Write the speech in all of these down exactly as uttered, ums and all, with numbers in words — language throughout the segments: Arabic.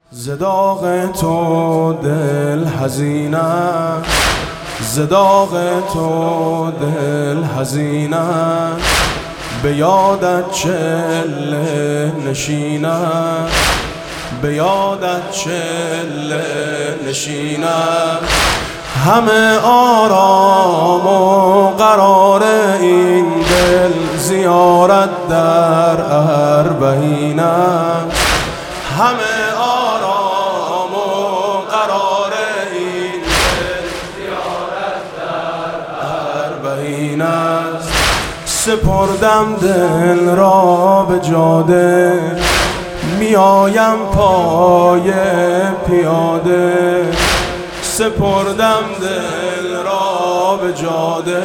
زداغ تو دل حزین است، زداغ تو دل حزین است، به یادت چله نشین است، به یادت چله نشین است. همه آرام و قرار این دل زیارت در اربعین است. همه آرام و قرار این دل زیارت در اربعین است. سپردم دل را به جاده، میایم پای پیاده. سپردم دل را به جاده،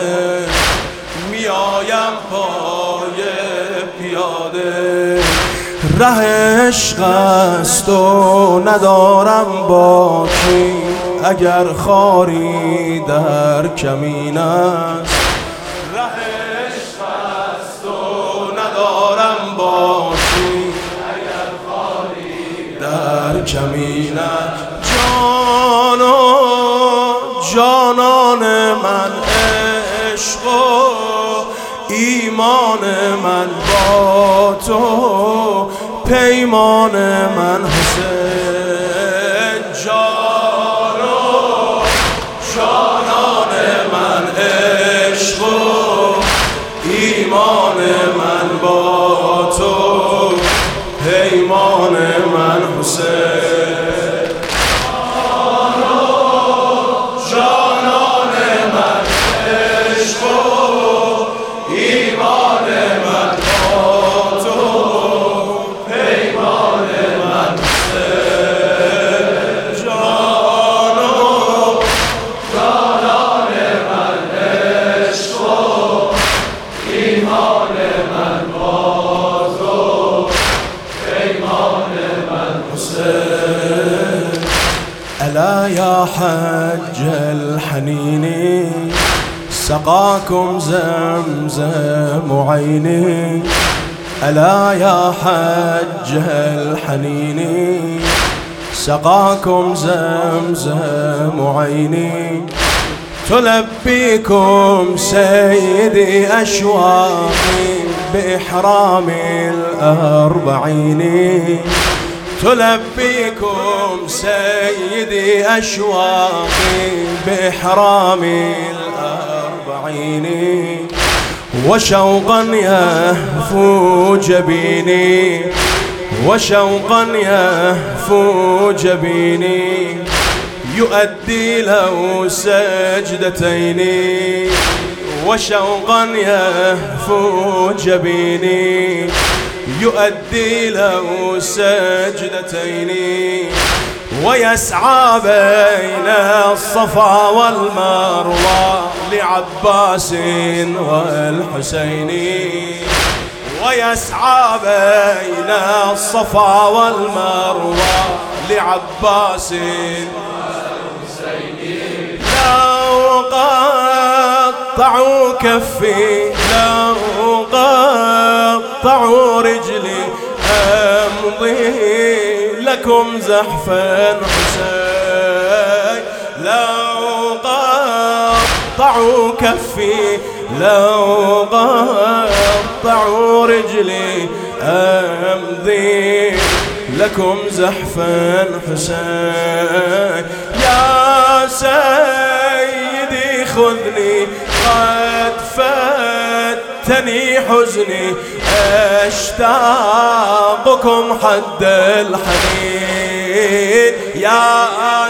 میایم پای پیاده. ره عشق است و ندارم باکی، اگر خاری در کمین است. ره عشق است و ندارم باکی، اگر خاری در کمین است. جان و جانان من عشق و ایمان من با تو، پیمان من حسین. جان و جانان من عشق و ایمان من با تو، پیمان من حسین. ألا يا حج الحنين سقاكم زمزم عيني. ألا يا حج الحنين سقاكم زمزم عيني. تلبيكم سيدي أشواقي بإحرام الأربعين. تلبيكم سيدي أشواقي بإحرام الأربعين. وشوقا يهفو جبيني، وشوقا يهفو جبيني، يؤدي له سجدتين. وشوقا يهفو جبيني، يؤدي له سجدتين. ويسعى بين الصفا والمروة لعباس والحسين. ويسعى بين الصفا والمروة لعباس والحسين. لو قطعوا كفي، لو قطعوا رجلي، أمضي لكم زحفا حسين. لو قطعوا كفي، لو قطعوا رجلي، أمضي لكم زحفا حسين. يا سيدي خذني، قد فتني حزني، أشتاقكم حد الحنين. يا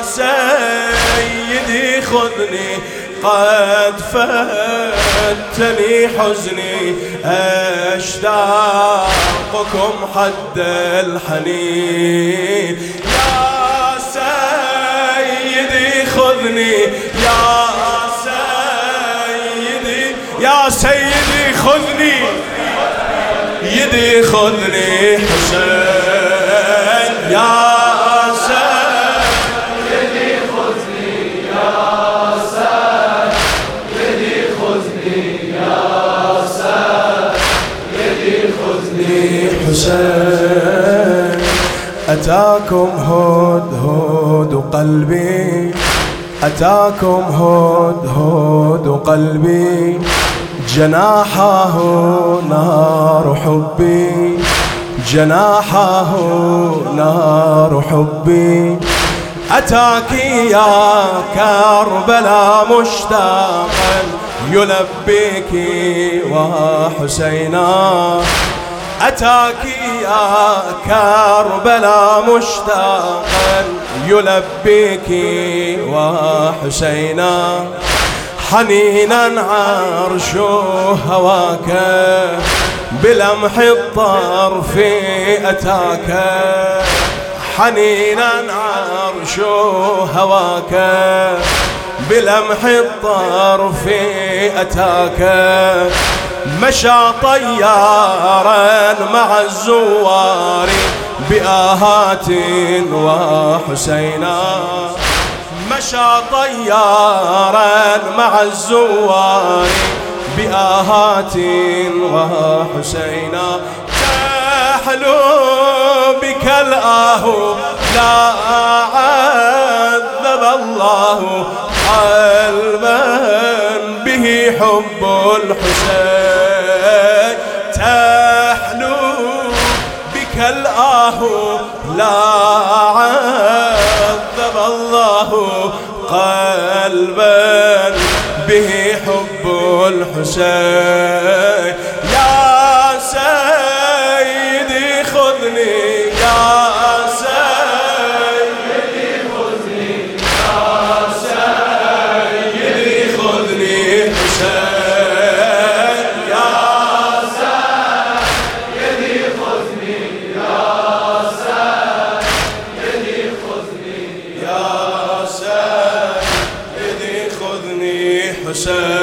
سيدي خذني، قد فتني حزني، أشتاقكم حد الحنين. يا سيدي خذني، يا سيدي، يا سيدي خذني، يدي خذني حسين. يا سيدي خذني، يا سيدي خذني، يا سيدي خذني حسين. أتاكم هدهد قلبي، أتاكم هدهد قلبي، جناحه نار حبي، جناحه نار حبي. أتاك يا كربلاء مشتاقا يلبيك وحسينا، أتاك يا كربلاء مشتاقا يلبيك وحسينا. حنينا عرش هواك بلمح الطرف أتاك، حنينا عرش هواك بلمح الطرف أتاك. مشى طيارا مع الزوار بآهات وحسينا، مشى طيارا مع الزوار بآهات وحسينا. تحلو بك الآه لا عذب الله قلبا به حب الحسين. تحلو بك الآه لا عذب الله قلبا به حب الحسين. يا سيدي خذني، يا سيدي خذني، يا سيدي خذني حسين، يا سيدي خذني، يا سيدي خذني، يا سيدي خذني حسين.